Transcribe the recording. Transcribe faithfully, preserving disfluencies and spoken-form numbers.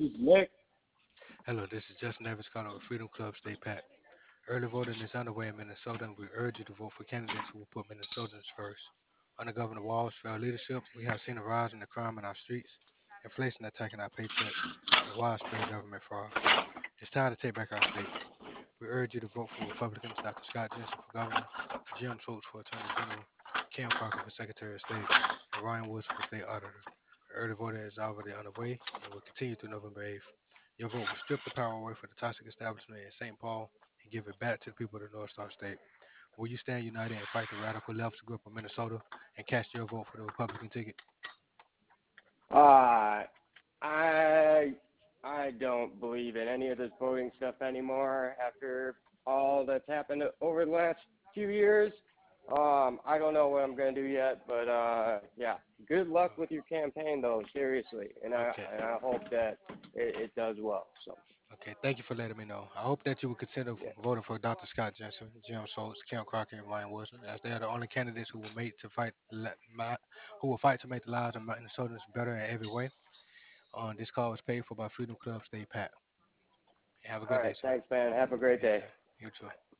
is Nick. Hello, this is Justin Davis calling with Freedom Club Stay Pat. Early voting is underway in Minnesota, and we urge you to vote for candidates who will put Minnesotans first. Under Governor Walz's fair leadership, we have seen a rise in the crime in our streets, inflation attacking our paychecks, and widespread government fraud. It's time to take back our state. We urge you to vote for Republicans Doctor Scott Jensen for governor, Jim Schultz for attorney general, Kim Crocker for secretary of state, and Ryan Woods for state auditor. Early voting is already underway and will continue through November eighth. Your vote will strip the power away from the toxic establishment in Saint Paul and give it back to the people of the North Star State. Will you stand united and fight the radical left's grip of Minnesota and cast your vote for the Republican ticket? Uh, I I don't believe in any of this voting stuff anymore after all that's happened over the last few years. Um, I don't know what I'm gonna do yet, but uh, yeah, good luck with your campaign though, seriously, and I Okay. and I hope that it, it does well. So Okay, thank you for letting me know. I hope that you will consider yeah, voting for Doctor Scott Jensen, Jim Schultz, Kim Crocker, and Ryan Wilson, as they are the only candidates who will make to fight, le- ma- who will fight to make the lives of Minnesotans better in every way. Um, this call was paid for by Freedom Club. Stay pat. Have a all good day, right, sir. thanks, man. Have a great day. Anytime. You too.